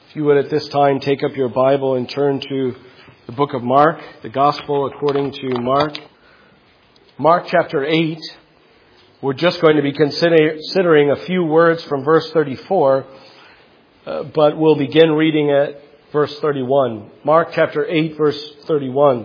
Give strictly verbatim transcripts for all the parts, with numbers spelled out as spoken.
If you would at this time take up your Bible and turn to the book of Mark, the Gospel according to Mark. Mark chapter eight. We're just going to be considering a few words from verse thirty-four, uh, but we'll begin reading at verse thirty-one. Mark chapter eight, verse thirty-one.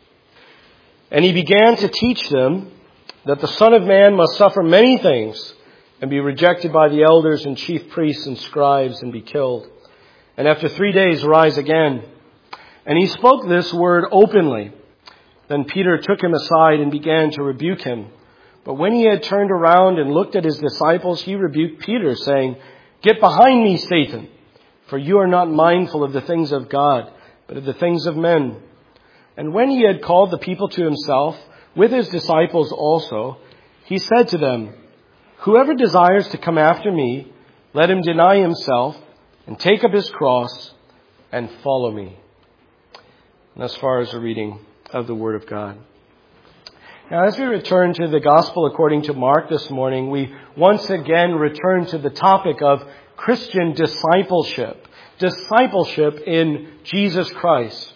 And he began to teach them that the Son of Man must suffer many things and be rejected by the elders and chief priests and scribes and be killed, and after three days rise again. And he spoke this word openly. Then Peter took him aside and began to rebuke him. But when he had turned around and looked at his disciples, he rebuked Peter, saying, "Get behind me, Satan, for you are not mindful of the things of God, but of the things of men." And when he had called the people to himself, with his disciples also, he said to them, "Whoever desires to come after me, let him deny himself and take up his cross and follow me." And as far as the reading of the Word of God. Now, as we return to the Gospel according to Mark this morning, we once again return to the topic of Christian discipleship. Discipleship in Jesus Christ.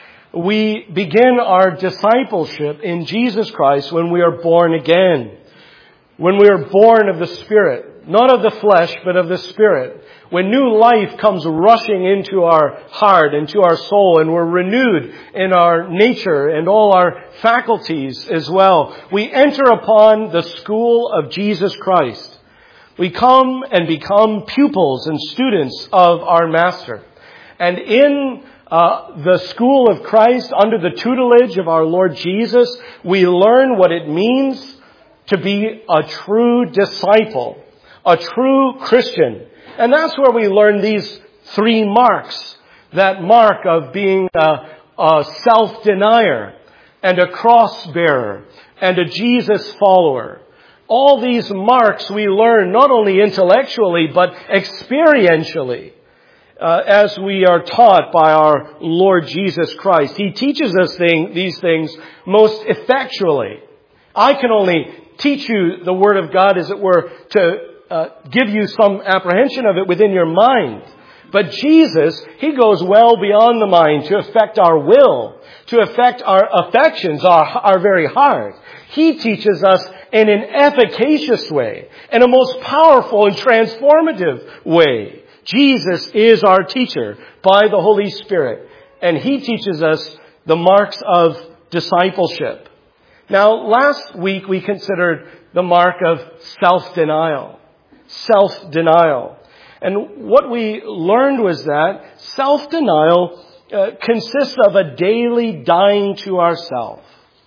We begin our discipleship in Jesus Christ when we are born again. When we are born of the Spirit, not of the flesh, but of the Spirit. When new life comes rushing into our heart, into our soul, and we're renewed in our nature and all our faculties as well, we enter upon the school of Jesus Christ. We come and become pupils and students of our Master. And in uh, the school of Christ, under the tutelage of our Lord Jesus, we learn what it means to be a true disciple, a true Christian. And that's where we learn these three marks. That mark of being a, a self-denier and a cross-bearer and a Jesus follower. All these marks we learn not only intellectually but experientially uh, as we are taught by our Lord Jesus Christ. He teaches us thing, these things most effectually. I can only teach you the Word of God, as it were, to uh, give you some apprehension of it within your mind. But Jesus, He goes well beyond the mind to affect our will, to affect our affections, our, our very heart. He teaches us in an efficacious way, in a most powerful and transformative way. Jesus is our teacher by the Holy Spirit, and He teaches us the marks of discipleship. Now, last week we considered the mark of self-denial. Self-denial. And what we learned was that self-denial uh, consists of a daily dying to ourselves.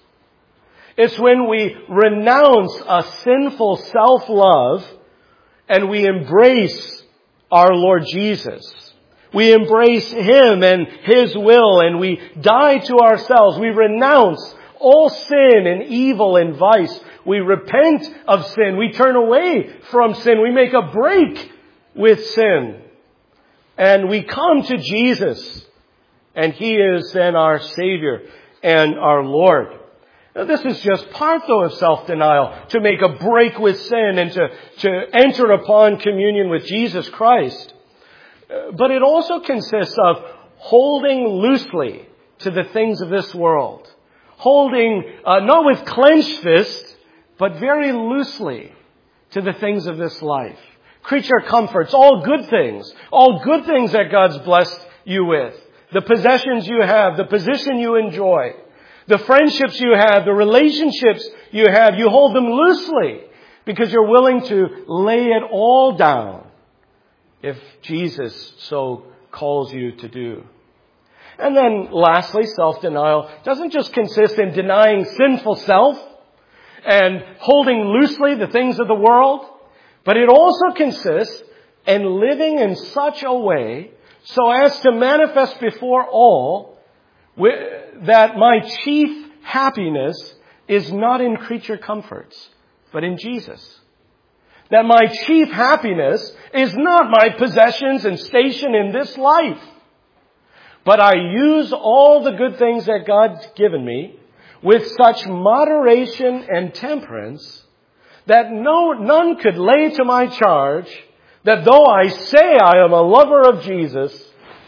It's when we renounce a sinful self-love and we embrace our Lord Jesus. We embrace Him and His will, and we die to ourselves. We renounce all sin and evil and vice. We repent of sin. We turn away from sin. We make a break with sin. And we come to Jesus. And He is then our Savior and our Lord. Now, this is just part, though, of self-denial. To make a break with sin and to, to enter upon communion with Jesus Christ. But it also consists of holding loosely to the things of this world. Holding, uh, not with clenched fists, but very loosely to the things of this life. Creature comforts, all good things. All good things that God's blessed you with. The possessions you have, the position you enjoy. The friendships you have, the relationships you have. You hold them loosely because you're willing to lay it all down if Jesus so calls you to do. And then lastly, self-denial doesn't just consist in denying sinful self and holding loosely the things of the world, but it also consists in living in such a way so as to manifest before all that my chief happiness is not in creature comforts, but in Jesus. That my chief happiness is not my possessions and station in this life, but I use all the good things that God's given me with such moderation and temperance that no none could lay to my charge that though I say I am a lover of Jesus,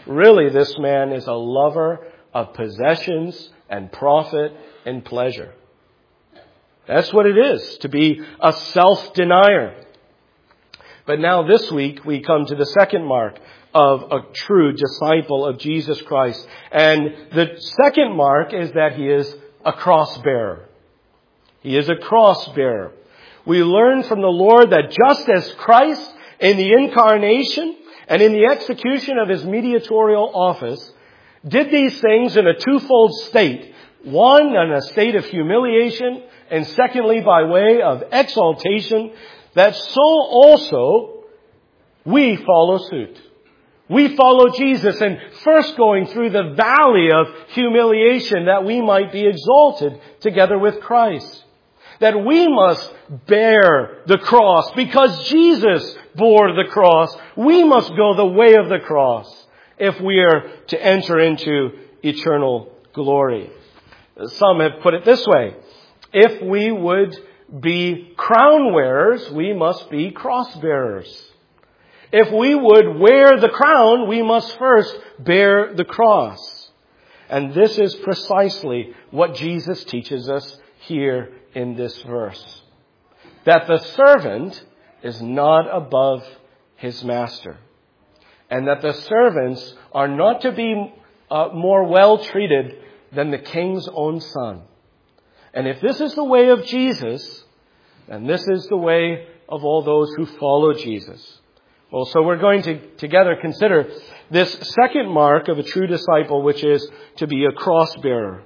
really this man is a lover of possessions and profit and pleasure. That's what it is, to be a self-denier. But now this week we come to the second mark of a true disciple of Jesus Christ. And the second mark is that he is a cross bearer. He is a cross bearer. We learn from the Lord that just as Christ in the incarnation and in the execution of his mediatorial office did these things in a twofold state. One, in a state of humiliation, and secondly, by way of exaltation, that so also we follow suit. We follow Jesus, and first going through the valley of humiliation that we might be exalted together with Christ. That we must bear the cross because Jesus bore the cross. We must go the way of the cross if we are to enter into eternal glory. Some have put it this way. If we would be crown wearers, we must be cross bearers. If we would wear the crown, we must first bear the cross. And this is precisely what Jesus teaches us here in this verse. That the servant is not above his master. And that the servants are not to be uh, more well treated than the king's own son. And if this is the way of Jesus, then this is the way of all those who follow Jesus. Well, so we're going to together consider this second mark of a true disciple, which is to be a cross bearer.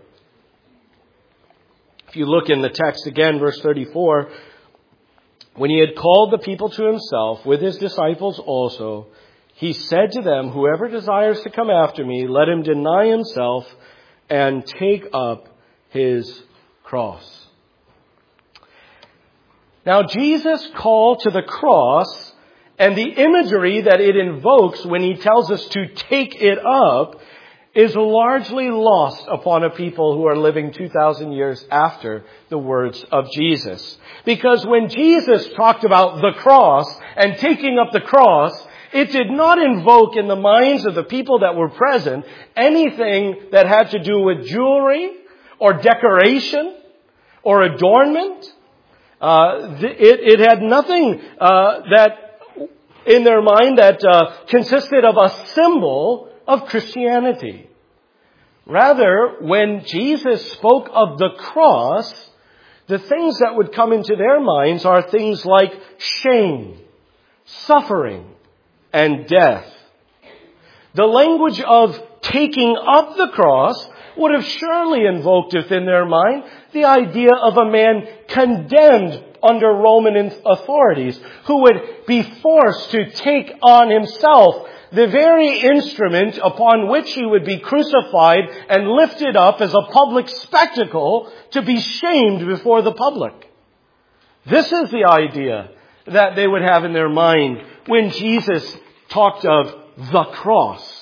If you look in the text again, verse thirty-four, when he had called the people to himself with his disciples also, he said to them, whoever desires to come after me, let him deny himself and take up his cross. Now, Jesus' call to the cross and the imagery that it invokes when he tells us to take it up is largely lost upon a people who are living two thousand years after the words of Jesus. Because when Jesus talked about the cross and taking up the cross, it did not invoke in the minds of the people that were present anything that had to do with jewelry or decoration or adornment. Uh, it, it had nothing uh, that in their mind that uh, consisted of a symbol of Christianity. Rather, when Jesus spoke of the cross, the things that would come into their minds are things like shame, suffering, and death. The language of taking up the cross would have surely invoked within their mind the idea of a man condemned under Roman authorities who would be forced to take on himself the very instrument upon which he would be crucified and lifted up as a public spectacle to be shamed before the public. This is the idea that they would have in their mind when Jesus talked of the cross.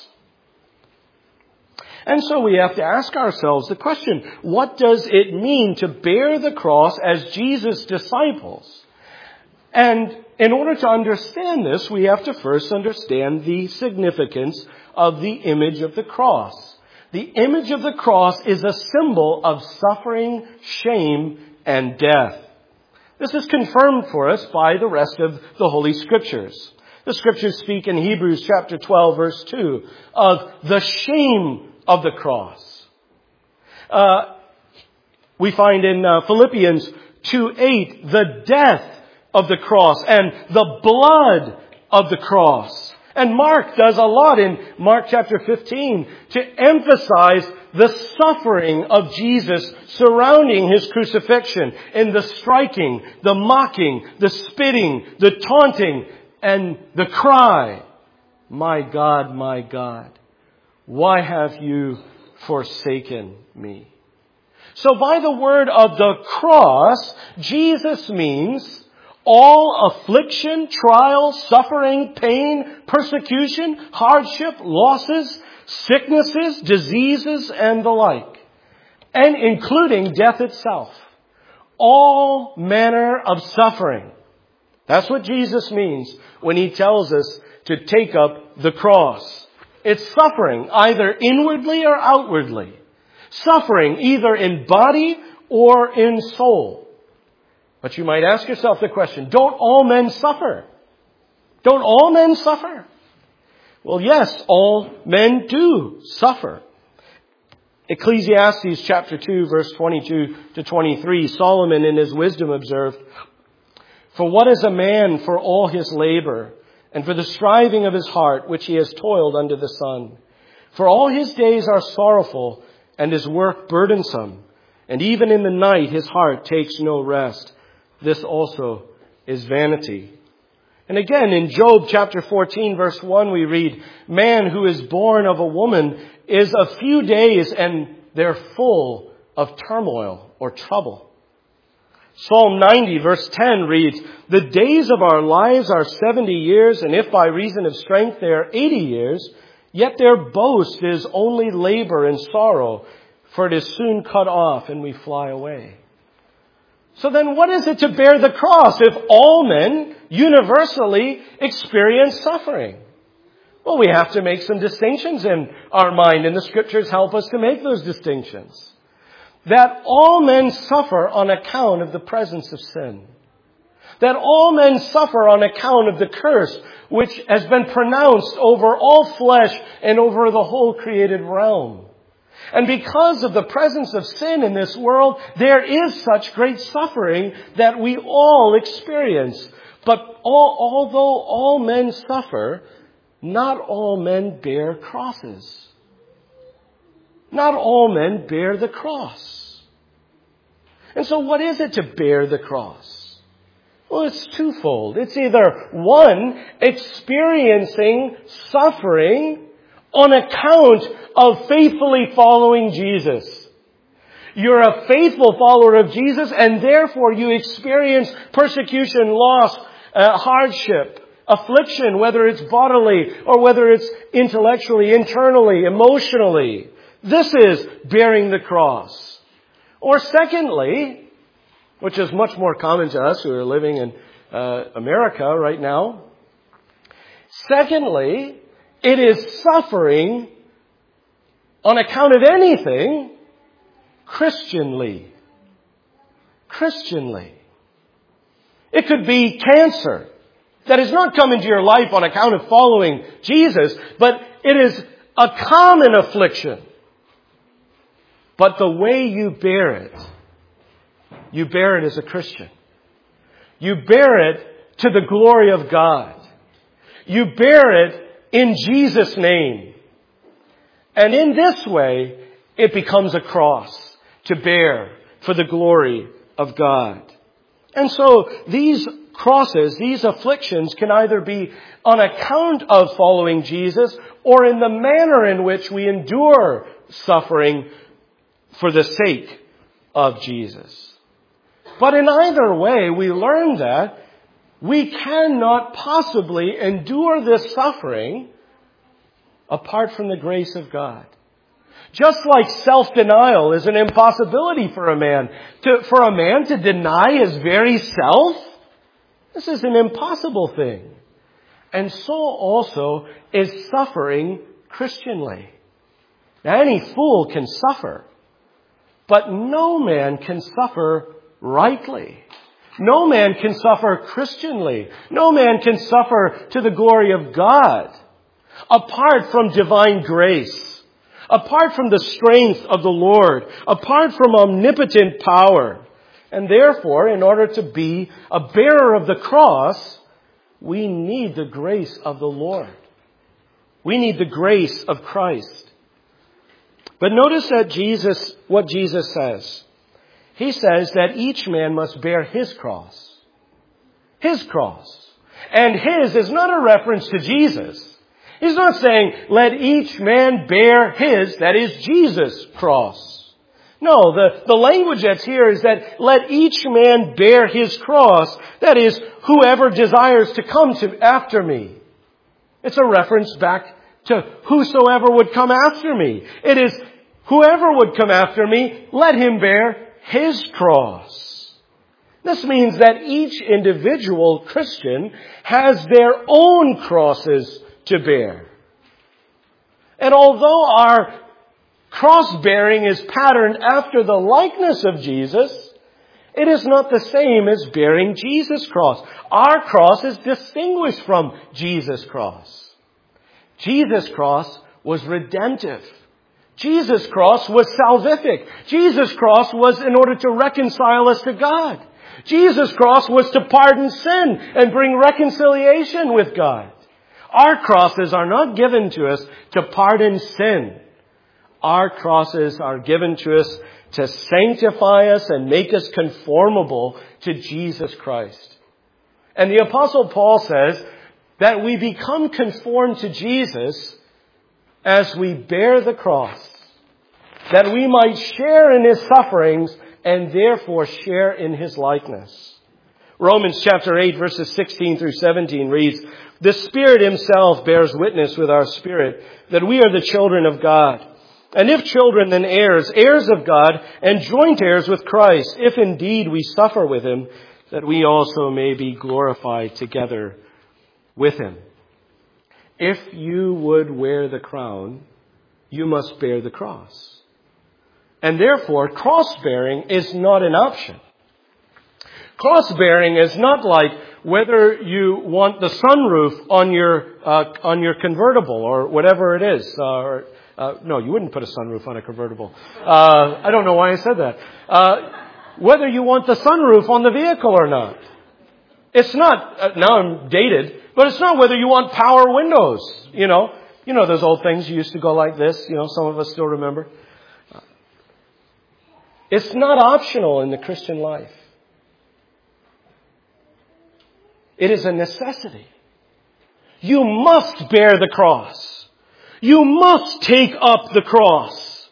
And so we have to ask ourselves the question, what does it mean to bear the cross as Jesus' disciples? And in order to understand this, we have to first understand the significance of the image of the cross. The image of the cross is a symbol of suffering, shame, and death. This is confirmed for us by the rest of the Holy Scriptures. The Scriptures speak in Hebrews chapter twelve, verse two, of the shame of the cross. Uh, we find in uh, Philippians two eight, the death of the cross and the blood of the cross. And Mark does a lot in Mark chapter fifteen to emphasize the suffering of Jesus surrounding his crucifixion, in the striking, the mocking, the spitting, the taunting, and the cry, "My God, my God, why have you forsaken me?" So by the word of the cross, Jesus means all affliction, trial, suffering, pain, persecution, hardship, losses, sicknesses, diseases, and the like. And including death itself. All manner of suffering. That's what Jesus means when he tells us to take up the cross. It's suffering, either inwardly or outwardly. Suffering either in body or in soul. But you might ask yourself the question, don't all men suffer? Don't all men suffer? Well, yes, all men do suffer. Ecclesiastes chapter two, verse twenty-two to twenty-three, Solomon in his wisdom observed, "For what is a man for all his labor, and for the striving of his heart, which he has toiled under the sun? For all his days are sorrowful, and his work burdensome. And even in the night his heart takes no rest. This also is vanity." And again, in Job chapter fourteen, verse one, we read, "Man who is born of a woman is a few days, and they're full of turmoil," or trouble. Psalm ninety, verse ten reads, "The days of our lives are seventy years, and if by reason of strength they are eighty years, yet their boast is only labor and sorrow, for it is soon cut off and we fly away." So then what is it to bear the cross if all men universally experience suffering? Well, we have to make some distinctions in our mind, and the Scriptures help us to make those distinctions. That all men suffer on account of the presence of sin. That all men suffer on account of the curse which has been pronounced over all flesh and over the whole created realm. And because of the presence of sin in this world, there is such great suffering that we all experience. But all, although all men suffer, not all men bear crosses. Not all men bear the cross. And so what is it to bear the cross? Well, it's twofold. It's either, one, experiencing suffering on account of faithfully following Jesus. You're a faithful follower of Jesus, and therefore you experience persecution, loss, uh, hardship, affliction, whether it's bodily or whether it's intellectually, internally, emotionally. This is bearing the cross. Or secondly, which is much more common to us who are living in uh, America right now. Secondly, it is suffering on account of anything Christianly. Christianly. It could be cancer that has not come into your life on account of following Jesus, but it is a common affliction. But the way you bear it, you bear it as a Christian. You bear it to the glory of God. You bear it in Jesus' name. And in this way, it becomes a cross to bear for the glory of God. And so these crosses, these afflictions can either be on account of following Jesus or in the manner in which we endure suffering for the sake of Jesus. But in either way, we learn that we cannot possibly endure this suffering apart from the grace of God. Just like self-denial is an impossibility for a man. To, for a man to deny his very self, this is an impossible thing. And so also is suffering Christianly. Now, any fool can suffer, but no man can suffer rightly. No man can suffer Christianly. No man can suffer to the glory of God apart from divine grace, apart from the strength of the Lord, apart from omnipotent power. And therefore, in order to be a bearer of the cross, we need the grace of the Lord. We need the grace of Christ. But notice that Jesus, what Jesus says. He says that each man must bear his cross. His cross. And his is not a reference to Jesus. He's not saying, let each man bear his, that is Jesus' cross. No, the, the language that's here is that let each man bear his cross. That is, whoever desires to come to after me. It's a reference back to whosoever would come after me. It is, whoever would come after me, let him bear his cross. This means that each individual Christian has their own crosses to bear. And although our cross-bearing is patterned after the likeness of Jesus, it is not the same as bearing Jesus' cross. Our cross is distinguished from Jesus' cross. Jesus' cross was redemptive. Jesus' cross was salvific. Jesus' cross was in order to reconcile us to God. Jesus' cross was to pardon sin and bring reconciliation with God. Our crosses are not given to us to pardon sin. Our crosses are given to us to sanctify us and make us conformable to Jesus Christ. And the Apostle Paul says that we become conformed to Jesus as we bear the cross, that we might share in His sufferings and therefore share in His likeness. Romans chapter eight verses sixteen through seventeen reads, "The Spirit Himself bears witness with our spirit that we are the children of God. And if children, then heirs, heirs of God, and joint heirs with Christ, if indeed we suffer with Him, that we also may be glorified together with Him." If you would wear the crown, you must bear the cross. And therefore, cross-bearing is not an option. Cross-bearing is not like whether you want the sunroof on your uh, on your convertible or whatever it is. Uh, or, uh, no, you wouldn't put a sunroof on a convertible. Uh, I don't know why I said that. Uh, whether you want the sunroof on the vehicle or not. It's not, uh, now I'm dated, but it's not whether you want power windows. You know, you know those old things you used to go like this. You know, some of us still remember. It's not optional in the Christian life. It is a necessity. You must bear the cross. You must take up the cross.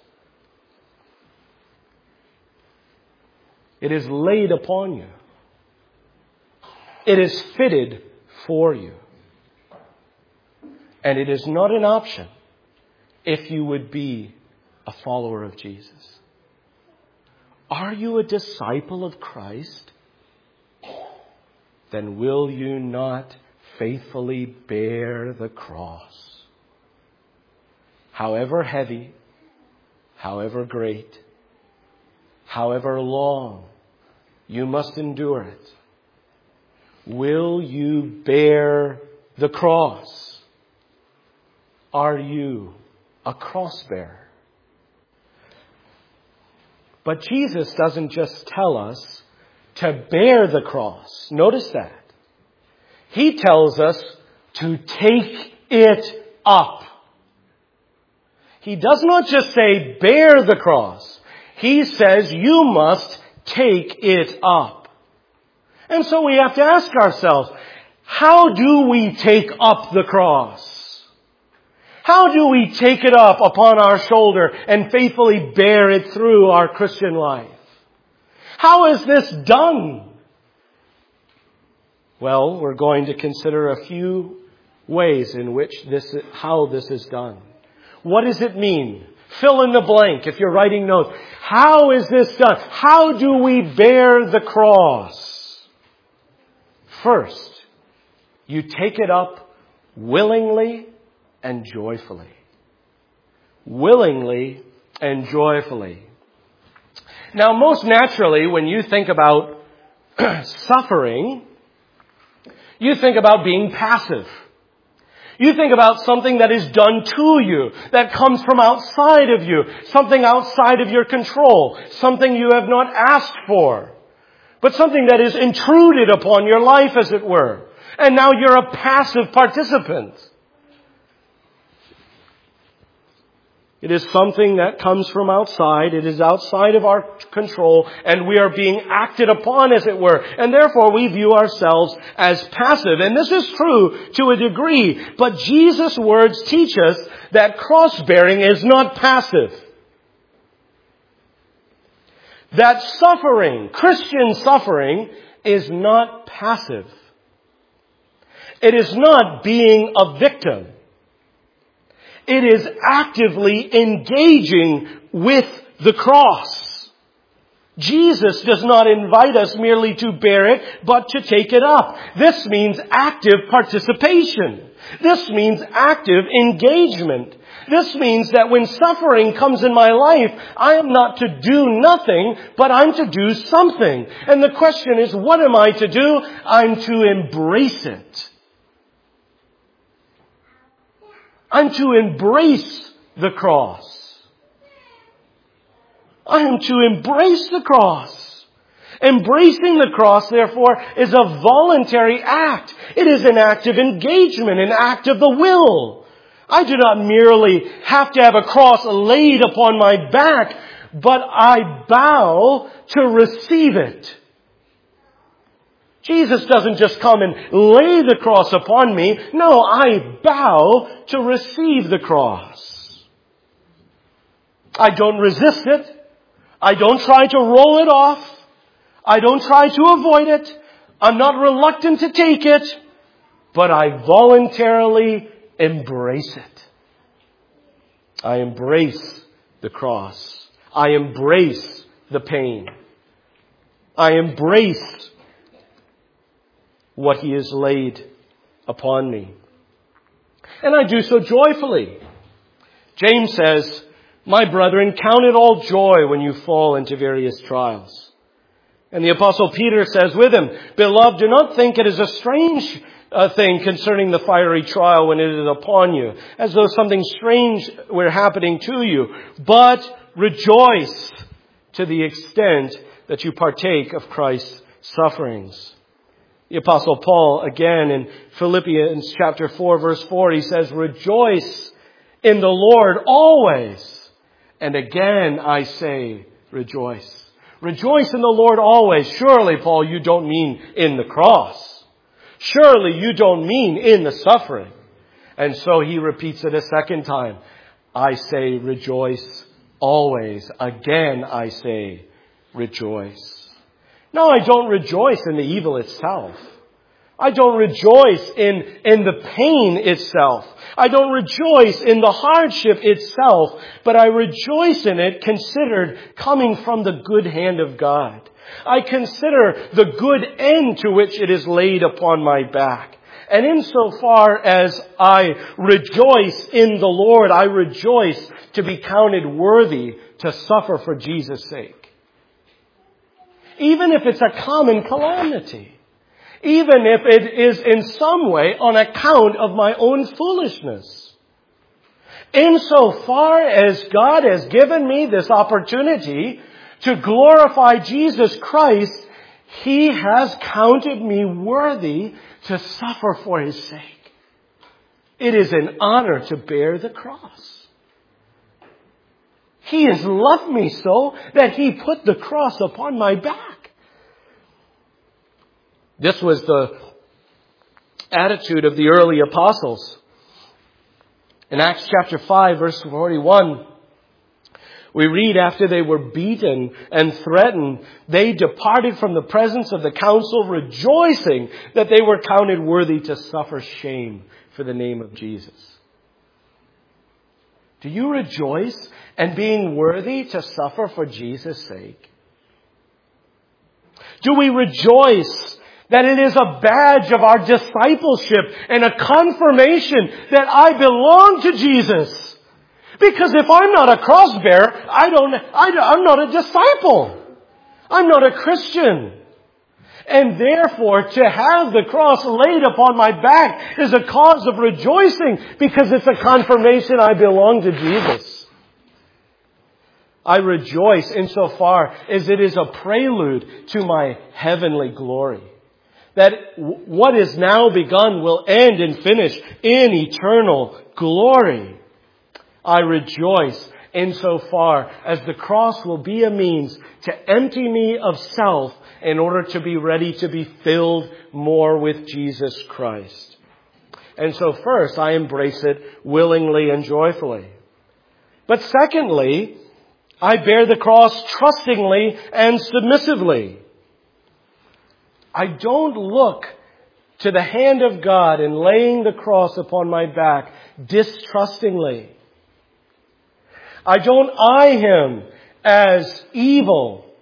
It is laid upon you. It is fitted for you. And it is not an option if you would be a follower of Jesus. Are you a disciple of Christ? Then will you not faithfully bear the cross? However heavy, however great, however long, you must endure it. Will you bear the cross? Are you a cross bearer? But Jesus doesn't just tell us to bear the cross. Notice that. He tells us to take it up. He does not just say bear the cross. He says you must take it up. And so we have to ask ourselves, how do we take up the cross? How do we take it up upon our shoulder and faithfully bear it through our Christian life? How is this done? Well, we're going to consider a few ways in which this, how this is done. What does it mean? Fill in the blank if you're writing notes. How is this done? How do we bear the cross? First, you take it up willingly and joyfully. Willingly and joyfully. Now, most naturally, when you think about suffering, you think about being passive. You think about something that is done to you, that comes from outside of you, something outside of your control, something you have not asked for, but something that is intruded upon your life, as it were. And now you're a passive participant. It is something that comes from outside. It is outside of our control, and we are being acted upon, as it were. And therefore, we view ourselves as passive. And this is true to a degree. But Jesus' words teach us that cross-bearing is not passive. That suffering, Christian suffering, is not passive. It is not being a victim. It is actively engaging with the cross. Jesus does not invite us merely to bear it, but to take it up. This means active participation. This means active engagement. This means that when suffering comes in my life, I am not to do nothing, but I'm to do something. And the question is, what am I to do? I'm to embrace it. I'm to embrace the cross. I am to embrace the cross. Embracing the cross, therefore, is a voluntary act. It is an act of engagement, an act of the will. I do not merely have to have a cross laid upon my back, but I bow to receive it. Jesus doesn't just come and lay the cross upon me. No, I bow to receive the cross. I don't resist it. I don't try to roll it off. I don't try to avoid it. I'm not reluctant to take it, but I voluntarily embrace it. I embrace the cross. I embrace the pain. I embrace what He has laid upon me. And I do so joyfully. James says, "My brethren, count it all joy when you fall into various trials." And the Apostle Peter says with him, "Beloved, do not think it is a strange uh, thing concerning the fiery trial when it is upon you, as though something strange were happening to you, but rejoice to the extent that you partake of Christ's sufferings." The Apostle Paul, again in Philippians chapter four, verse four, he says, "Rejoice in the Lord always. And again I say, rejoice." Rejoice in the Lord always. Surely, Paul, you don't mean in the cross. Surely you don't mean in the suffering. And so he repeats it a second time. I say rejoice always. Again I say rejoice. No, I don't rejoice in the evil itself. I don't rejoice in, in the pain itself. I don't rejoice in the hardship itself, but I rejoice in it considered coming from the good hand of God. I consider the good end to which it is laid upon my back. And insofar as I rejoice in the Lord, I rejoice to be counted worthy to suffer for Jesus' sake. Even if it's a common calamity. Even if it is in some way on account of my own foolishness. Insofar as God has given me this opportunity to glorify Jesus Christ, He has counted me worthy to suffer for His sake. It is an honor to bear the cross. He has loved me so that He put the cross upon my back. This was the attitude of the early apostles. In Acts chapter five, verse forty-one, we read, after they were beaten and threatened, they departed from the presence of the council, rejoicing that they were counted worthy to suffer shame for the name of Jesus. Do you rejoice in being worthy to suffer for Jesus' sake? Do we rejoice that it is a badge of our discipleship and a confirmation that I belong to Jesus? Because if I'm not a cross bearer, I don't, I, I'm not a disciple. I'm not a Christian. And therefore, to have the cross laid upon my back is a cause of rejoicing because it's a confirmation I belong to Jesus. I rejoice insofar as it is a prelude to my heavenly glory. That what is now begun will end and finish in eternal glory. I rejoice insofar as the cross will be a means to empty me of self in order to be ready to be filled more with Jesus Christ. And so first, I embrace it willingly and joyfully. But secondly, I bear the cross trustingly and submissively. I don't look to the hand of God in laying the cross upon my back distrustingly. I don't eye Him as evil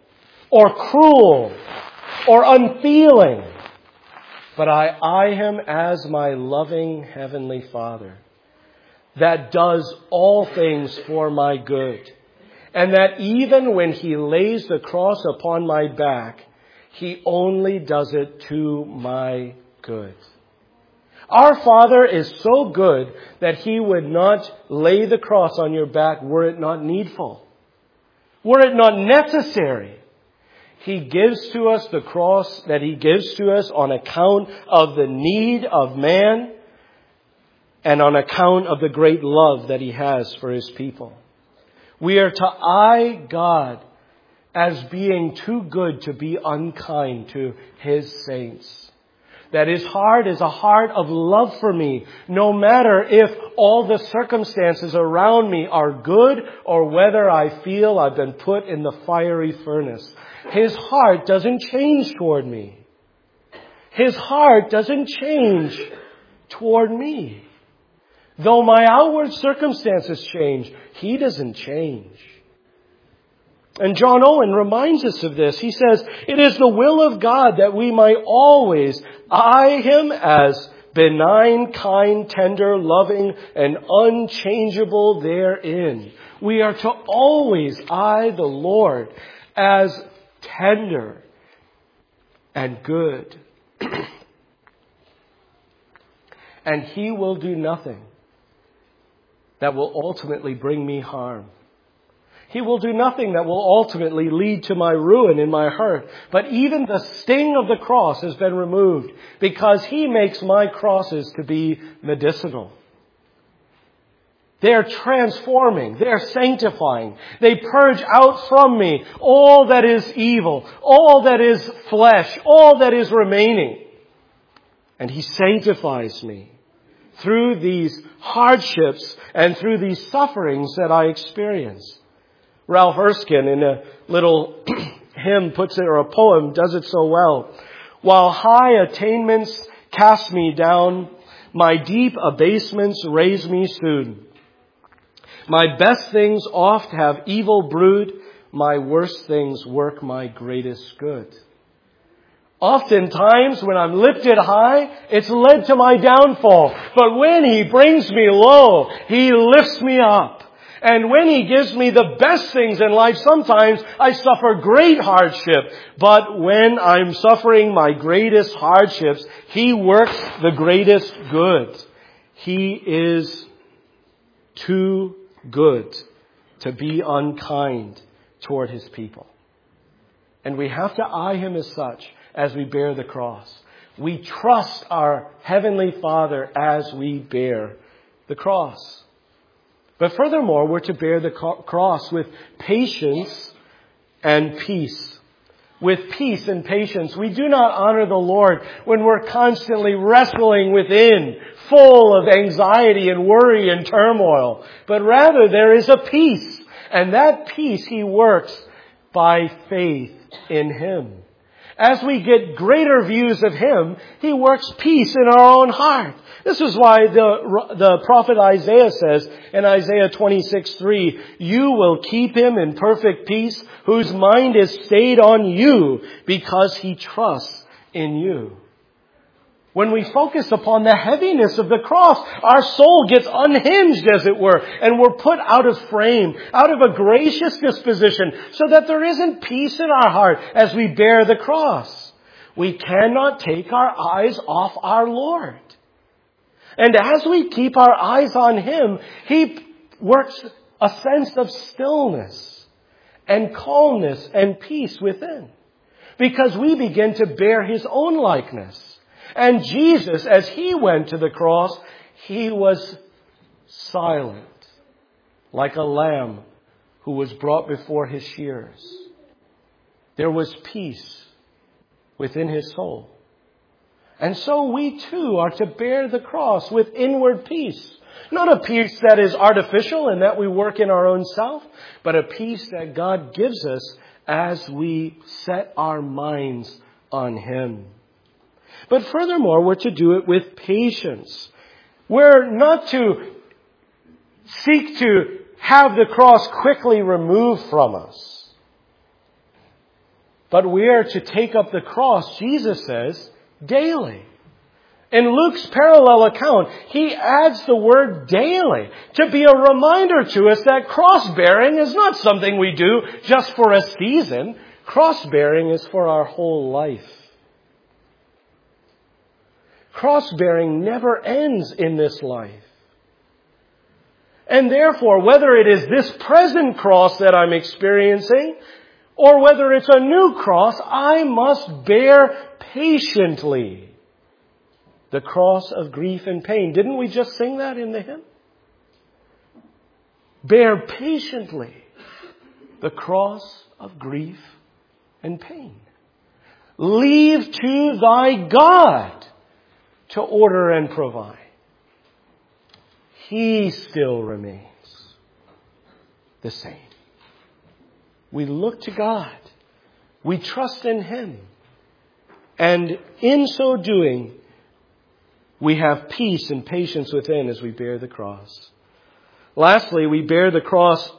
or cruel or unfeeling, but I eye Him as my loving Heavenly Father that does all things for my good. And that even when He lays the cross upon my back, He only does it to my good. Our Father is so good that He would not lay the cross on your back were it not needful, were it not necessary. He gives to us the cross that He gives to us on account of the need of man and on account of the great love that He has for His people. We are to eye God as being too good to be unkind to His saints. That His heart is a heart of love for me, no matter if all the circumstances around me are good or whether I feel I've been put in the fiery furnace. His heart doesn't change toward me. His heart doesn't change toward me. Though my outward circumstances change, He doesn't change. And John Owen reminds us of this. He says, "It is the will of God that we might always eye Him as benign, kind, tender, loving, and unchangeable therein." We are to always eye the Lord as tender and good. And He will do nothing that will ultimately bring me harm. He will do nothing that will ultimately lead to my ruin in my heart. But even the sting of the cross has been removed because He makes my crosses to be medicinal. They're transforming. They're sanctifying. They purge out from me all that is evil, all that is flesh, all that is remaining. And He sanctifies me through these hardships and through these sufferings that I experience. Ralph Erskine, in a little hymn, puts it, or a poem, does it so well. "While high attainments cast me down, my deep abasements raise me soon. My best things oft have evil brood, my worst things work my greatest good." Oftentimes, when I'm lifted high, it's led to my downfall. But when He brings me low, He lifts me up. And when He gives me the best things in life, sometimes I suffer great hardship. But when I'm suffering my greatest hardships, He works the greatest good. He is too good to be unkind toward His people. And we have to eye Him as such as we bear the cross. We trust our Heavenly Father as we bear the cross. But furthermore, we're to bear the cross with patience and peace. With peace and patience. We do not honor the Lord when we're constantly wrestling within, full of anxiety and worry and turmoil. But rather, there is a peace. And that peace He works by faith in Him. As we get greater views of Him, He works peace in our own heart. This is why the, the prophet Isaiah says in Isaiah twenty-six three, "You will keep him in perfect peace, whose mind is stayed on you, because he trusts in you." When we focus upon the heaviness of the cross, our soul gets unhinged, as it were, and we're put out of frame, out of a gracious disposition, so that there isn't peace in our heart as we bear the cross. We cannot take our eyes off our Lord. And as we keep our eyes on Him, He works a sense of stillness and calmness and peace within, because we begin to bear His own likeness. And Jesus, as He went to the cross, He was silent, like a lamb who was brought before his shearers. There was peace within His soul. And so we too are to bear the cross with inward peace. Not a peace that is artificial and that we work in our own self, but a peace that God gives us as we set our minds on Him. But furthermore, we're to do it with patience. We're not to seek to have the cross quickly removed from us. But we are to take up the cross, Jesus says, daily. In Luke's parallel account, he adds the word daily to be a reminder to us that cross-bearing is not something we do just for a season. Cross-bearing is for our whole life. Cross-bearing never ends in this life. And therefore, whether it is this present cross that I'm experiencing, or whether it's a new cross, I must bear patiently the cross of grief and pain. Didn't we just sing that in the hymn? Bear patiently the cross of grief and pain. Leave to thy God to order and provide. He still remains the same. We look to God. We trust in Him. And in so doing, we have peace and patience within as we bear the cross. Lastly, we bear the cross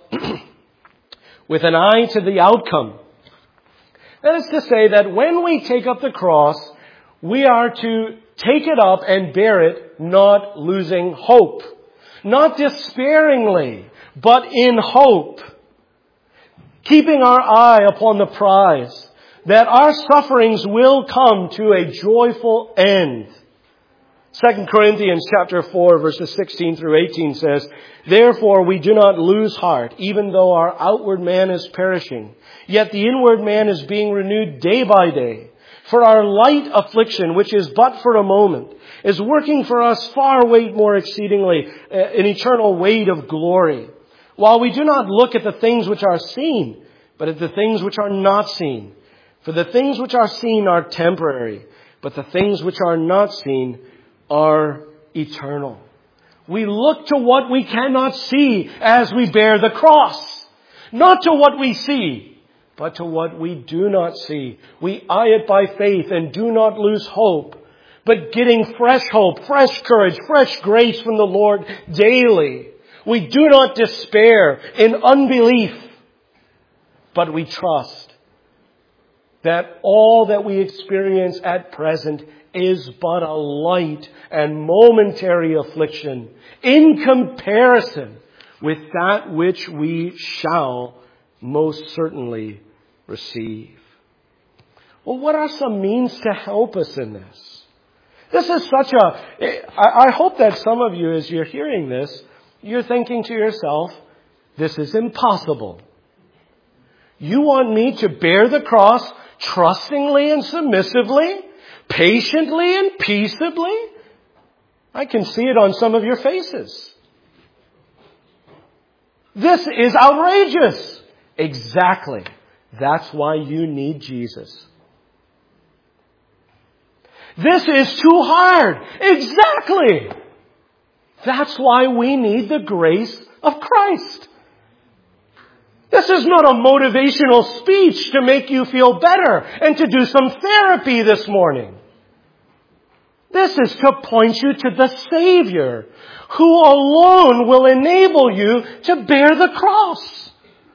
with an eye to the outcome. That is to say that when we take up the cross, we are to take it up and bear it, not losing hope. Not despairingly, but in hope. Keeping our eye upon the prize, that our sufferings will come to a joyful end. Second Corinthians chapter four, verses sixteen through eighteen says, "Therefore we do not lose heart, even though our outward man is perishing. Yet the inward man is being renewed day by day. For our light affliction, which is but for a moment, is working for us far weight more exceedingly, an eternal weight of glory. While we do not look at the things which are seen, but at the things which are not seen. For the things which are seen are temporary, but the things which are not seen are eternal." We look to what we cannot see as we bear the cross. Not to what we see, but to what we do not see. We eye it by faith and do not lose hope, but getting fresh hope, fresh courage, fresh grace from the Lord daily. We do not despair in unbelief, but we trust that all that we experience at present is but a light and momentary affliction in comparison with that which we shall most certainly receive. Well, what are some means to help us in this? This is such a... I hope that some of you, as you're hearing this, you're thinking to yourself, this is impossible. You want me to bear the cross trustingly and submissively, patiently and peaceably? I can see it on some of your faces. This is outrageous. Exactly. That's why you need Jesus. This is too hard. Exactly. That's why we need the grace of Christ. This is not a motivational speech to make you feel better and to do some therapy this morning. This is to point you to the Savior, who alone will enable you to bear the cross.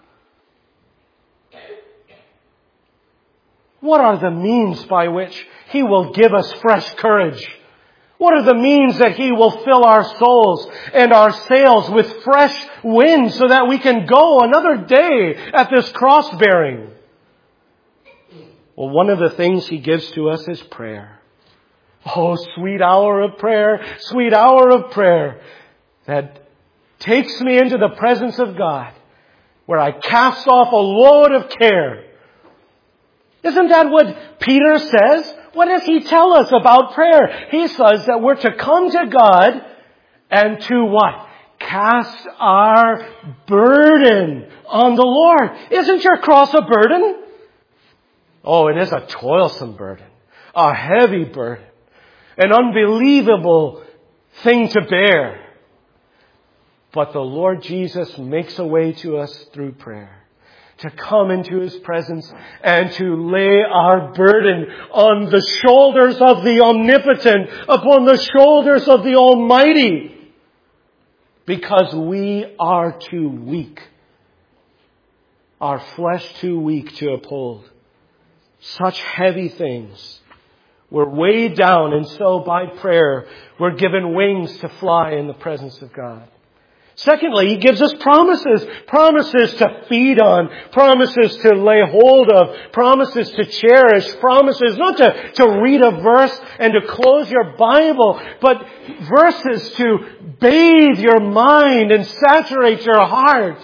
What are the means by which He will give us fresh courage? What are the means that He will fill our souls and our sails with fresh wind so that we can go another day at this cross bearing? Well, one of the things He gives to us is prayer. Oh, sweet hour of prayer, sweet hour of prayer that takes me into the presence of God, where I cast off a load of care. Isn't that what Peter says? What does he tell us about prayer? He says that we're to come to God and to what? Cast our burden on the Lord. Isn't your cross a burden? Oh, it is a toilsome burden, a heavy burden, an unbelievable thing to bear. But the Lord Jesus makes a way to us through prayer, to come into His presence and to lay our burden on the shoulders of the omnipotent, upon the shoulders of the Almighty, because we are too weak, our flesh too weak to uphold such heavy things. We're weighed down, and so by prayer, we're given wings to fly in the presence of God. Secondly, He gives us promises. Promises to feed on. Promises to lay hold of. Promises to cherish. Promises not to, to read a verse and to close your Bible, but verses to bathe your mind and saturate your heart.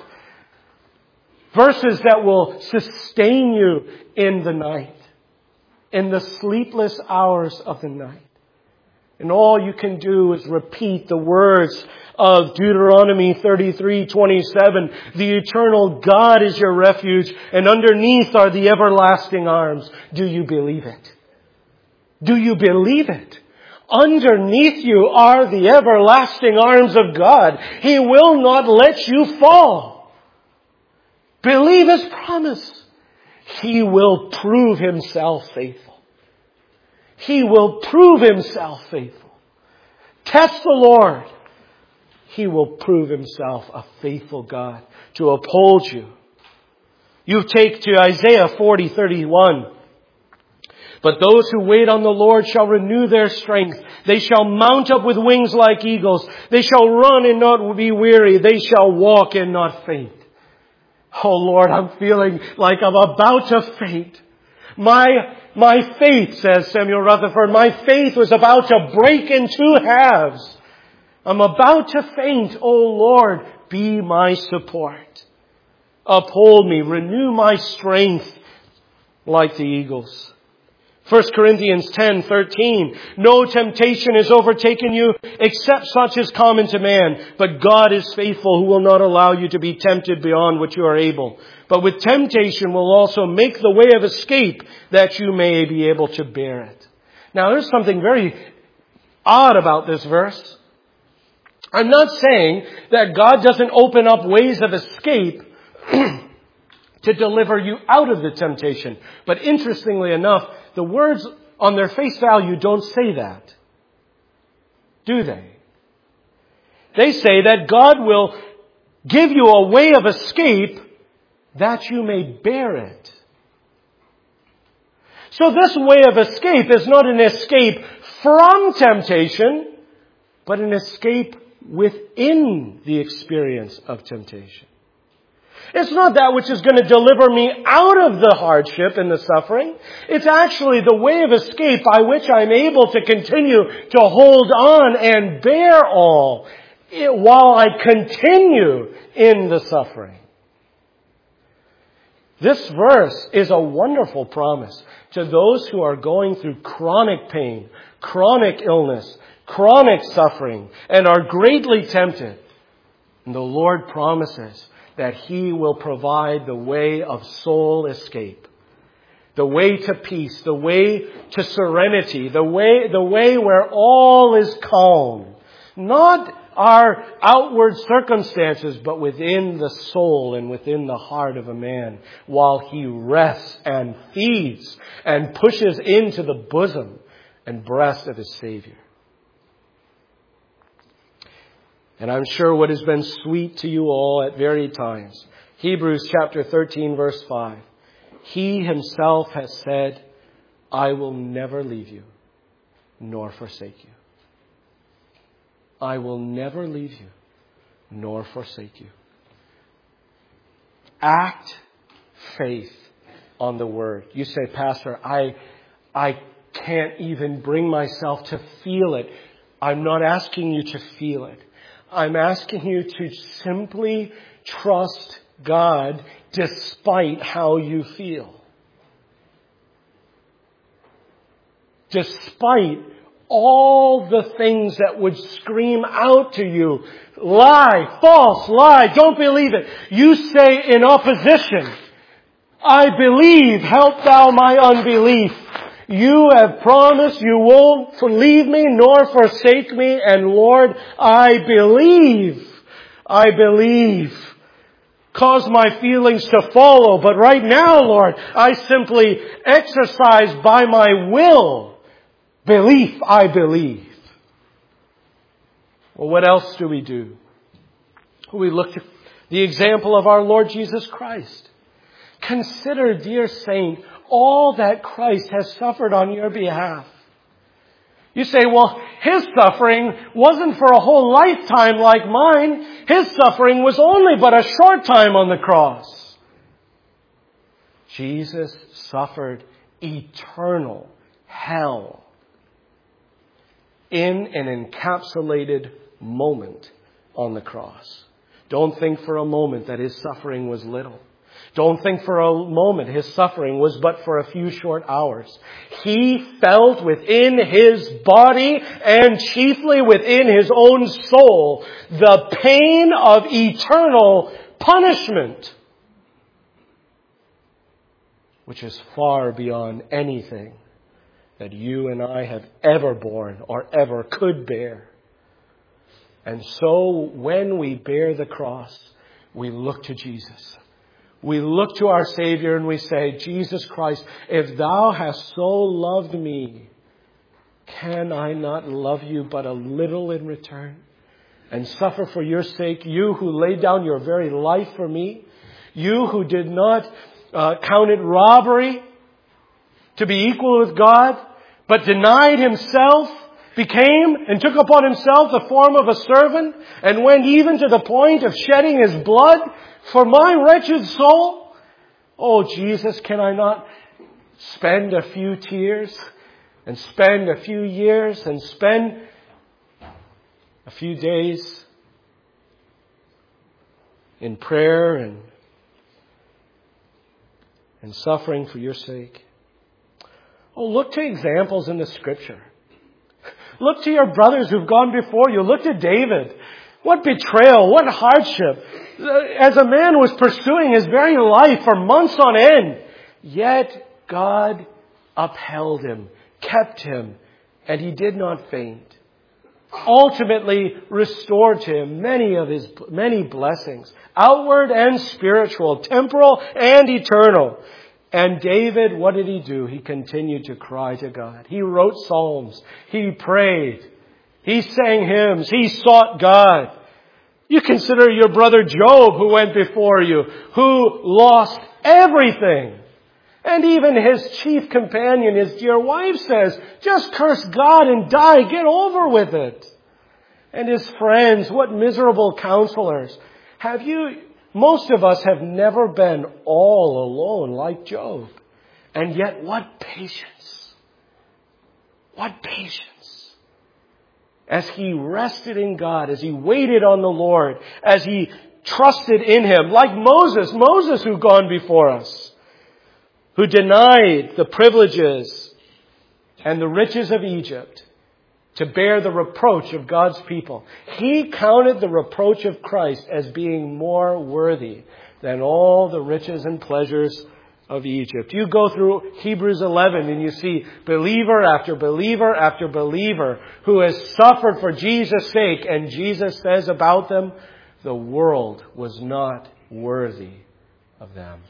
Verses that will sustain you in the night, in the sleepless hours of the night. And all you can do is repeat the words of Deuteronomy thirty-three twenty-seven. The eternal God is your refuge, and underneath are the everlasting arms. Do you believe it? Do you believe it? Underneath you are the everlasting arms of God. He will not let you fall. Believe His promise. He will prove Himself faithful. He will prove Himself faithful. Test the Lord. He will prove Himself a faithful God to uphold you. You take to Isaiah forty thirty-one. But those who wait on the Lord shall renew their strength. They shall mount up with wings like eagles. They shall run and not be weary. They shall walk and not faint. Oh Lord, I'm feeling like I'm about to faint. My, my faith, says Samuel Rutherford, my faith was about to break in two halves. I'm about to faint. Oh Lord, be my support. Uphold me, renew my strength like the eagles. First Corinthians ten thirteen. No temptation has overtaken you except such as common to man. But God is faithful, who will not allow you to be tempted beyond what you are able. But with temptation will also make the way of escape that you may be able to bear it. Now there's something very odd about this verse. I'm not saying that God doesn't open up ways of escape to deliver you out of the temptation. But interestingly enough, the words on their face value don't say that. Do they? They say that God will give you a way of escape that you may bear it. So this way of escape is not an escape from temptation, but an escape within the experience of temptation. It's not that which is going to deliver me out of the hardship and the suffering. It's actually the way of escape by which I'm able to continue to hold on and bear all while I continue in the suffering. This verse is a wonderful promise to those who are going through chronic pain, chronic illness, chronic suffering, and are greatly tempted. And the Lord promises that He will provide the way of soul escape, the way to peace, the way to serenity, the way, the way where all is calm. Not our outward circumstances, but within the soul and within the heart of a man, while he rests and feeds and pushes into the bosom and breast of his Savior. And I'm sure what has been sweet to you all at varied times. Hebrews chapter thirteen verse five. He Himself has said, I will never leave you nor forsake you. I will never leave you nor forsake you. Act faith on the Word. You say, Pastor, I, I can't even bring myself to feel it. I'm not asking you to feel it. I'm asking you to simply trust God despite how you feel. Despite all the things that would scream out to you, lie, false, lie, don't believe it. You say in opposition, I believe, help thou my unbelief. You have promised you won't leave me nor forsake me. And Lord, I believe. I believe. Cause my feelings to follow. But right now, Lord, I simply exercise by my will. Belief, I believe. Well, what else do we do? We look at the example of our Lord Jesus Christ. Consider, dear saint, all that Christ has suffered on your behalf. You say, well, His suffering wasn't for a whole lifetime like mine. His suffering was only but a short time on the cross. Jesus suffered eternal hell in an encapsulated moment on the cross. Don't think for a moment that His suffering was little. Don't think for a moment His suffering was but for a few short hours. He felt within His body and chiefly within His own soul the pain of eternal punishment, which is far beyond anything that you and I have ever borne or ever could bear. And so when we bear the cross, we look to Jesus. We look to our Savior and we say, Jesus Christ, if Thou hast so loved me, can I not love You but a little in return and suffer for Your sake? You who laid down Your very life for me. You who did not uh, count it robbery to be equal with God, but denied Himself, became and took upon Himself the form of a servant, and went even to the point of shedding His blood for my wretched soul. Oh, Jesus, can I not spend a few tears and spend a few years and spend a few days in prayer and, and suffering for Your sake? Oh, look to examples in the Scripture. Look to your brothers who've gone before you. Look to David. What betrayal, what hardship. As a man was pursuing his very life for months on end, yet God upheld him, kept him, and he did not faint. Ultimately restored to him many of his many blessings, outward and spiritual, temporal and eternal. And David, what did he do? He continued to cry to God. He wrote psalms. He prayed. He sang hymns. He sought God. You consider your brother Job, who went before you, who lost everything. And even his chief companion, his dear wife, says, just curse God and die. Get over with it. And his friends, what miserable counselors. Have you... Most of us have never been all alone like Job. And yet what patience. What patience. As he rested in God, as he waited on the Lord, as he trusted in Him. Like Moses, Moses who gone before us, who denied the privileges and the riches of Egypt to bear the reproach of God's people. He counted the reproach of Christ as being more worthy than all the riches and pleasures of Egypt. You go through Hebrews eleven and you see believer after believer after believer who has suffered for Jesus' sake, and Jesus says about them, the world was not worthy of them.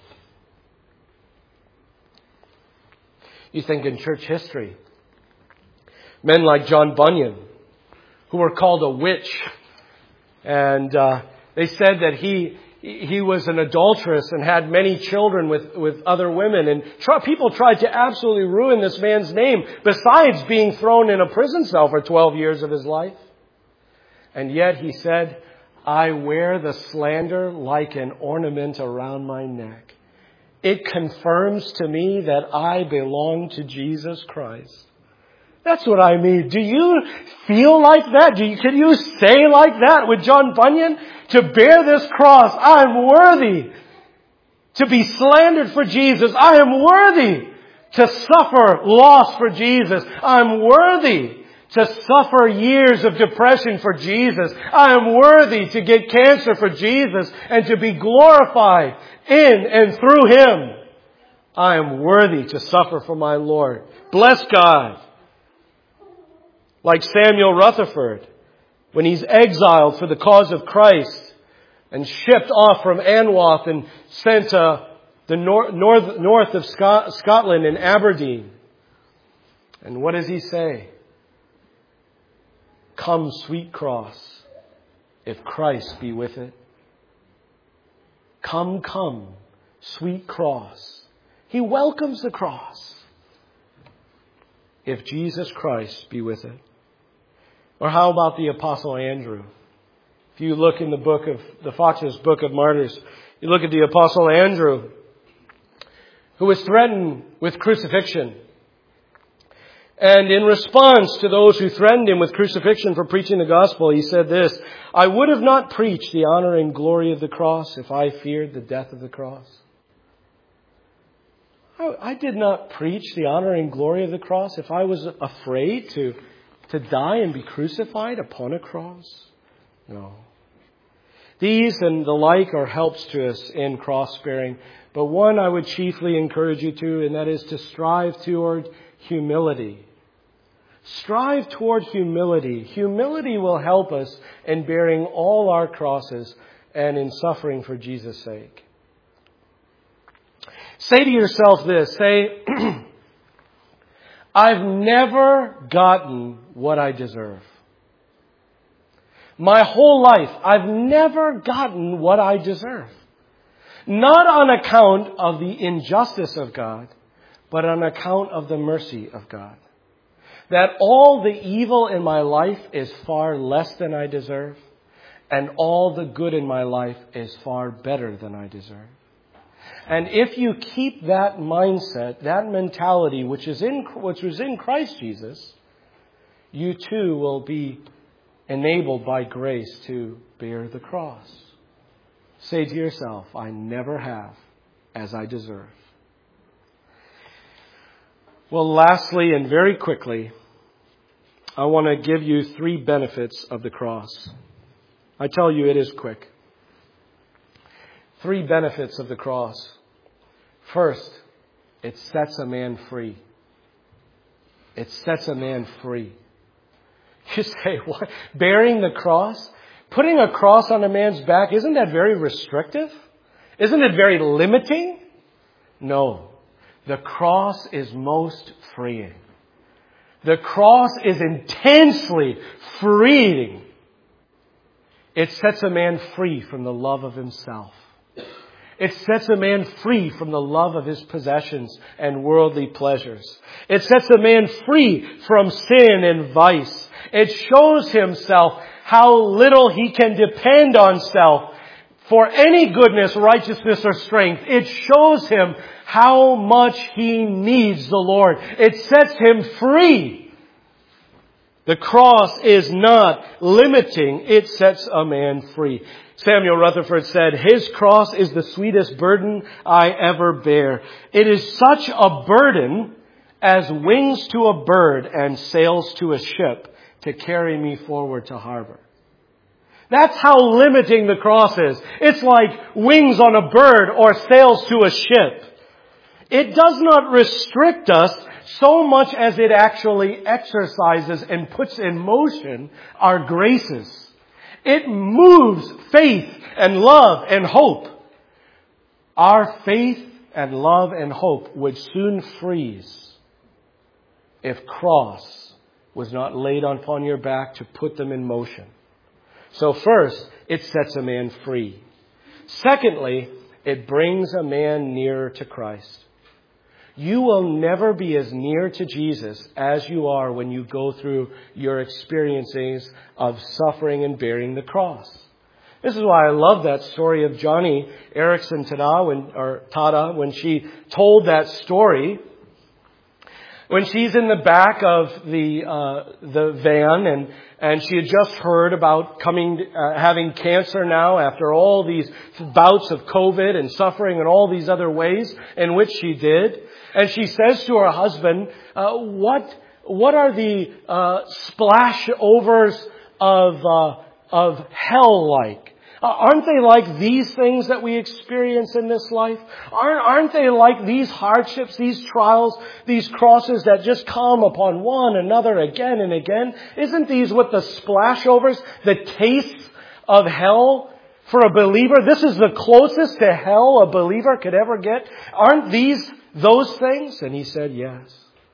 You think in church history, men like John Bunyan, who were called a witch. And uh, they said that he he was an adulteress and had many children with, with other women. And tr- people tried to absolutely ruin this man's name, besides being thrown in a prison cell for twelve years of his life. And yet he said, I wear the slander like an ornament around my neck. It confirms to me that I belong to Jesus Christ. That's what I mean. Do you feel like that? Do you, can you say like that with John Bunyan? To bear this cross, I am worthy to be slandered for Jesus. I am worthy to suffer loss for Jesus. I am worthy to suffer years of depression for Jesus. I am worthy to get cancer for Jesus and to be glorified in and through Him. I am worthy to suffer for my Lord. Bless God. Like Samuel Rutherford, when he's exiled for the cause of Christ and shipped off from Anwath and sent to the north, north, north of Scot- Scotland in Aberdeen. And what does he say? Come, sweet cross, if Christ be with it. Come, come, sweet cross, He welcomes the cross. If Jesus Christ be with it. Or how about the Apostle Andrew? If you look in the book of, the Fox's Book of Martyrs, you look at the Apostle Andrew, who was threatened with crucifixion. And in response to those who threatened him with crucifixion for preaching the gospel, he said this, I would have not preached the honor and glory of the cross if I feared the death of the cross. I, I did not preach the honor and glory of the cross if I was afraid to, to die and be crucified upon a cross. No. These and the like are helps to us in cross-bearing. But one I would chiefly encourage you to, and that is to strive toward humility. Strive toward humility. Humility will help us in bearing all our crosses and in suffering for Jesus' sake. Say to yourself this. Say, I've never gotten what I deserve. My whole life, I've never gotten what I deserve. Not on account of the injustice of God, but on account of the mercy of God. That all the evil in my life is far less than I deserve, and all the good in my life is far better than I deserve. And if you keep that mindset, that mentality, which is in which was in Christ Jesus, you too will be enabled by grace to bear the cross. Say to yourself, I never have as I deserve. Well, lastly and very quickly, I want to give you three benefits of the cross. I tell you it is quick. Three benefits of the cross. First, it sets a man free. It sets a man free. You say, what? Bearing the cross? Putting a cross on a man's back, isn't that very restrictive? Isn't it very limiting? No. The cross is most freeing. The cross is intensely freeing. It sets a man free from the love of himself. It sets a man free from the love of his possessions and worldly pleasures. It sets a man free from sin and vice. It shows himself how little he can depend on self for any goodness, righteousness, or strength. It shows him how much he needs the Lord. It sets him free. The cross is not limiting. It sets a man free. Samuel Rutherford said, his cross is the sweetest burden I ever bear. It is such a burden as wings to a bird and sails to a ship to carry me forward to harbor. That's how limiting the cross is. It's like wings on a bird or sails to a ship. It does not restrict us so much as it actually exercises and puts in motion our graces. It moves faith and love and hope. Our faith and love and hope would soon freeze if cross was not laid upon your back to put them in motion. So first, it sets a man free. Secondly, it brings a man nearer to Christ. You will never be as near to Jesus as you are when you go through your experiences of suffering and bearing the cross. This is why I love that story of Johnny Erickson Tada when, or Tada when she told that story. When she's in the back of the uh, the van and and she had just heard about coming uh, having cancer now after all these bouts of COVID and suffering and all these other ways in which she did, and she says to her husband, uh, "What what are the uh, splashovers of uh, of hell like? Uh, aren't they like these things that we experience in this life? Aren't, aren't they like these hardships, these trials, these crosses that just come upon one another again and again? Isn't these what the splashovers, the tastes of hell for a believer? This is the closest to hell a believer could ever get. Aren't these those things?" And he said, "Yes."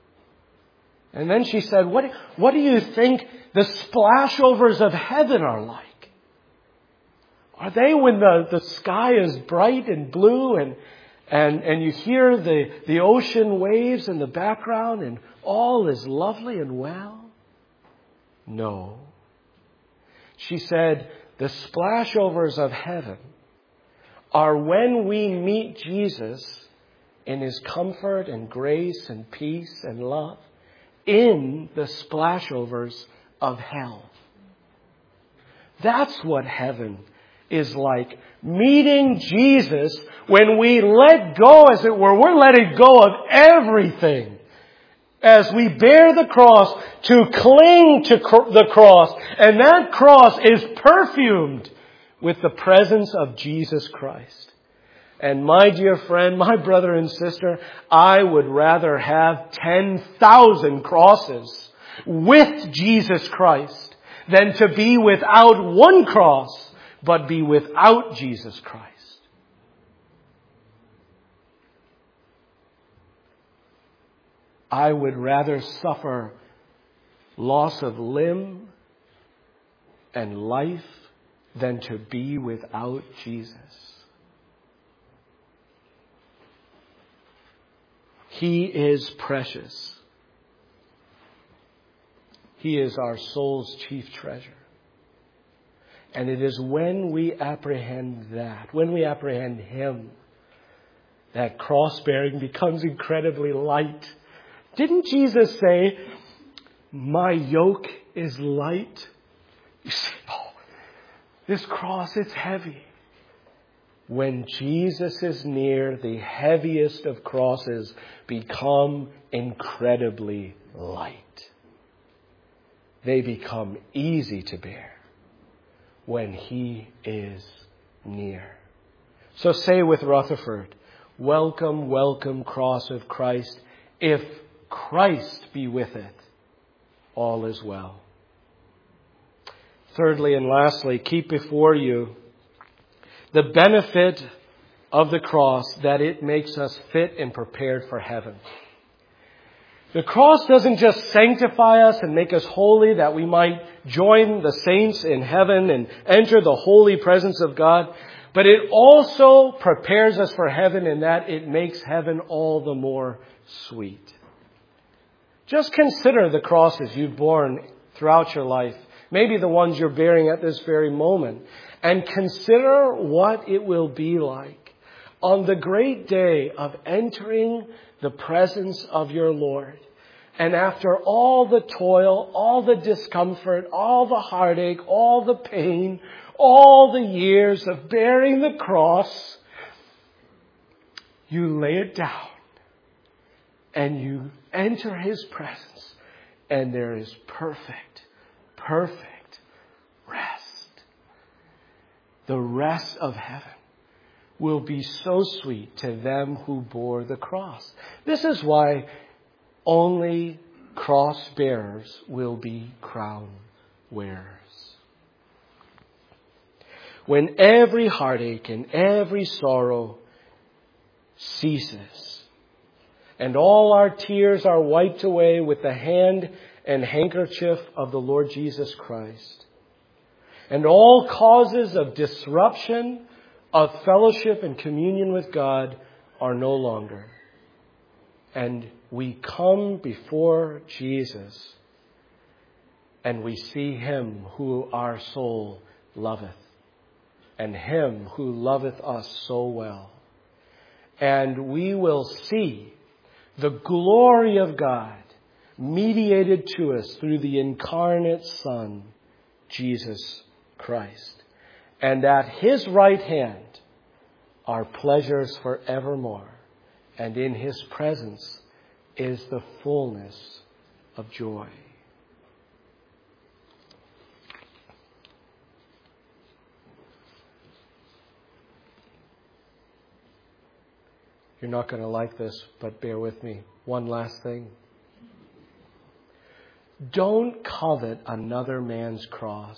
And then she said, what, what do you think the splashovers of heaven are like? Are they when the, the sky is bright and blue and, And, and you hear the, the ocean waves in the background and all is lovely and well? No. She said, the splashovers of heaven are when we meet Jesus in His comfort and grace and peace and love in the splashovers of hell. That's what heaven is like. Meeting Jesus when we let go, as it were. We're letting go of everything as we bear the cross to cling to cr- the cross. And that cross is perfumed with the presence of Jesus Christ. And my dear friend, my brother and sister, I would rather have ten thousand crosses with Jesus Christ than to be without one cross, but be without Jesus Christ. I would rather suffer loss of limb and life than to be without Jesus. He is precious. He is our soul's chief treasure. And it is when we apprehend that, when we apprehend Him, that cross-bearing becomes incredibly light. Didn't Jesus say, my yoke is light? You say, oh, this cross, it's heavy. When Jesus is near, the heaviest of crosses become incredibly light. They become easy to bear when He is near. So say with Rutherford, welcome, welcome, cross of Christ. If Christ be with it, all is well. Thirdly and lastly, keep before you the benefit of the cross, that it makes us fit and prepared for heaven. The cross doesn't just sanctify us and make us holy that we might join the saints in heaven and enter the holy presence of God, but it also prepares us for heaven in that it makes heaven all the more sweet. Just consider the crosses you've borne throughout your life, maybe the ones you're bearing at this very moment, and consider what it will be like on the great day of entering the presence of your Lord. And after all the toil, all the discomfort, all the heartache, all the pain, all the years of bearing the cross, you lay it down and you enter His presence, and there is perfect, perfect rest. The rest of heaven will be so sweet to them who bore the cross. This is why only cross bearers will be crown wearers. When every heartache and every sorrow ceases, and all our tears are wiped away with the hand and handkerchief of the Lord Jesus Christ, and all causes of disruption of fellowship and communion with God are no longer, and we come before Jesus, and we see Him who our soul loveth, and Him who loveth us so well. And we will see the glory of God mediated to us through the incarnate Son, Jesus Christ. And at His right hand are pleasures forevermore. And in His presence is the fullness of joy. You're not going to like this, but bear with me. One last thing. Don't covet another man's cross.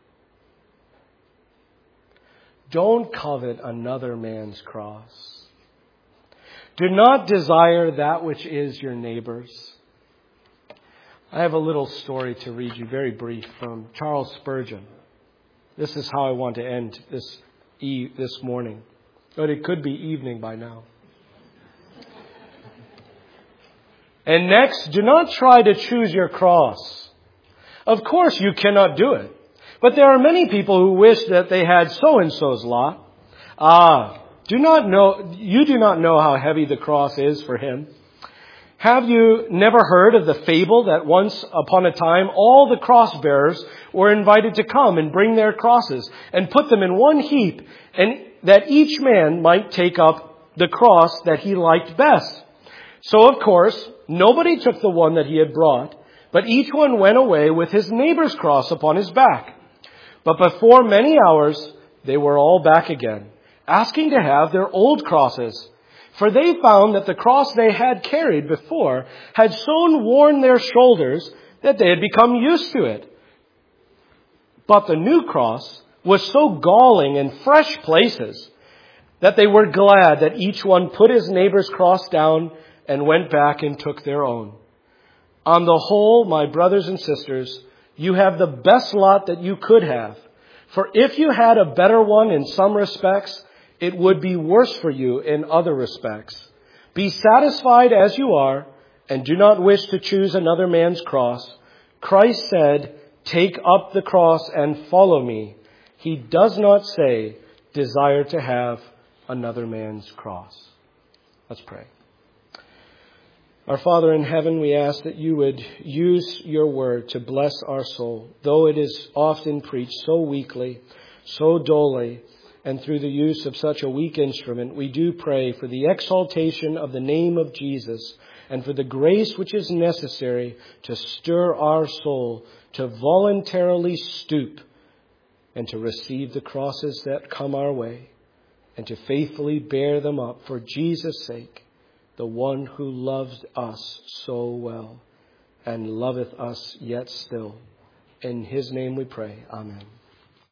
Don't covet another man's cross. Do not desire that which is your neighbor's. I have a little story to read you, very brief, from Charles Spurgeon. This is how I want to end this e- this morning. But it could be evening by now. And next, do not try to choose your cross. Of course, you cannot do it. But there are many people who wish that they had so-and-so's lot. Ah, do not know, you do not know how heavy the cross is for him. Have you never heard of the fable that once upon a time all the cross bearers were invited to come and bring their crosses and put them in one heap, and that each man might take up the cross that he liked best? So of course, nobody took the one that he had brought, but each one went away with his neighbor's cross upon his back. But before many hours, they were all back again, asking to have their old crosses. For they found that the cross they had carried before had so worn their shoulders that they had become used to it. But the new cross was so galling in fresh places that they were glad that each one put his neighbor's cross down and went back and took their own. On the whole, my brothers and sisters, you have the best lot that you could have. For if you had a better one in some respects, it would be worse for you in other respects. Be satisfied as you are, and do not wish to choose another man's cross. Christ said, "Take up the cross and follow me." He does not say, "Desire to have another man's cross." Let's pray. Our Father in heaven, we ask that you would use your word to bless our soul, though it is often preached so weakly, so dully, and through the use of such a weak instrument. We do pray for the exaltation of the name of Jesus and for the grace which is necessary to stir our soul to voluntarily stoop and to receive the crosses that come our way and to faithfully bear them up for Jesus' sake, the one who loves us so well and loveth us yet still. In his name we pray. Amen.